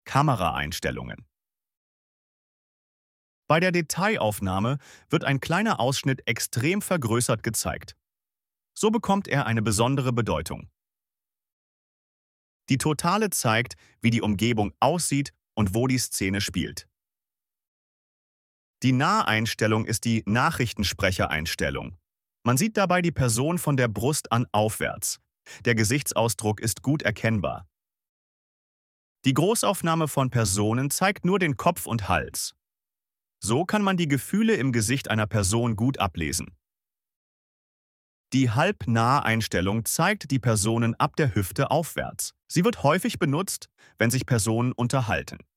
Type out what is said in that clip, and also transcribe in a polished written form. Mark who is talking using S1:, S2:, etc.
S1: Kameraeinstellungen. Bei der Detailaufnahme wird ein kleiner Ausschnitt extrem vergrößert gezeigt. So bekommt er eine besondere Bedeutung. Die Totale zeigt, wie die Umgebung aussieht und wo die Szene spielt. Die Naheinstellung ist die Nachrichtensprechereinstellung. Man sieht dabei die Person von der Brust an aufwärts. Der Gesichtsausdruck ist gut erkennbar. Die Großaufnahme von Personen zeigt nur den Kopf und Hals. So kann man die Gefühle im Gesicht einer Person gut ablesen. Die Halbnaheinstellung zeigt die Personen ab der Hüfte aufwärts. Sie wird häufig benutzt, wenn sich Personen unterhalten.